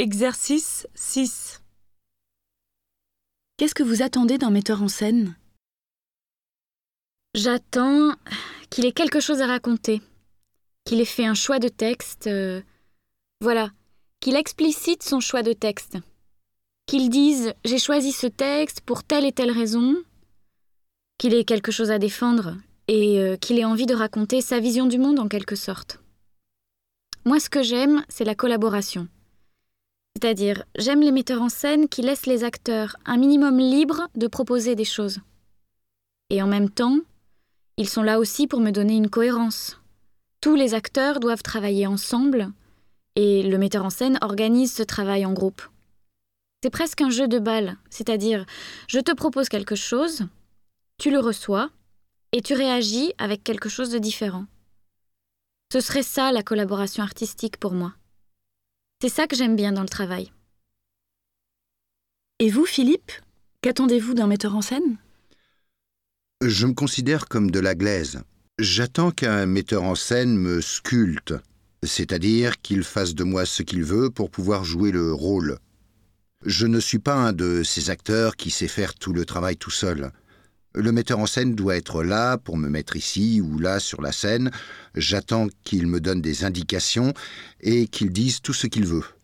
Exercice 6. Qu'est-ce que vous attendez d'un metteur en scène ? J'attends qu'il ait quelque chose à raconter, qu'il ait fait un choix de texte, qu'il explicite son choix de texte, qu'il dise « j'ai choisi ce texte pour telle et telle raison », qu'il ait quelque chose à défendre et qu'il ait envie de raconter sa vision du monde en quelque sorte. Moi, ce que j'aime, c'est la collaboration. C'est-à-dire, j'aime les metteurs en scène qui laissent les acteurs un minimum libres de proposer des choses. Et en même temps, ils sont là aussi pour me donner une cohérence. Tous les acteurs doivent travailler ensemble et le metteur en scène organise ce travail en groupe. C'est presque un jeu de balle, c'est-à-dire, je te propose quelque chose, tu le reçois et tu réagis avec quelque chose de différent. Ce serait ça la collaboration artistique pour moi. C'est ça que j'aime bien dans le travail. Et vous, Philippe, qu'attendez-vous d'un metteur en scène ? Je me considère comme de la glaise. J'attends qu'un metteur en scène me sculpte, c'est-à-dire qu'il fasse de moi ce qu'il veut pour pouvoir jouer le rôle. Je ne suis pas un de ces acteurs qui sait faire tout le travail tout seul. Le metteur en scène doit être là pour me mettre ici ou là sur la scène. J'attends qu'il me donne des indications et qu'il dise tout ce qu'il veut.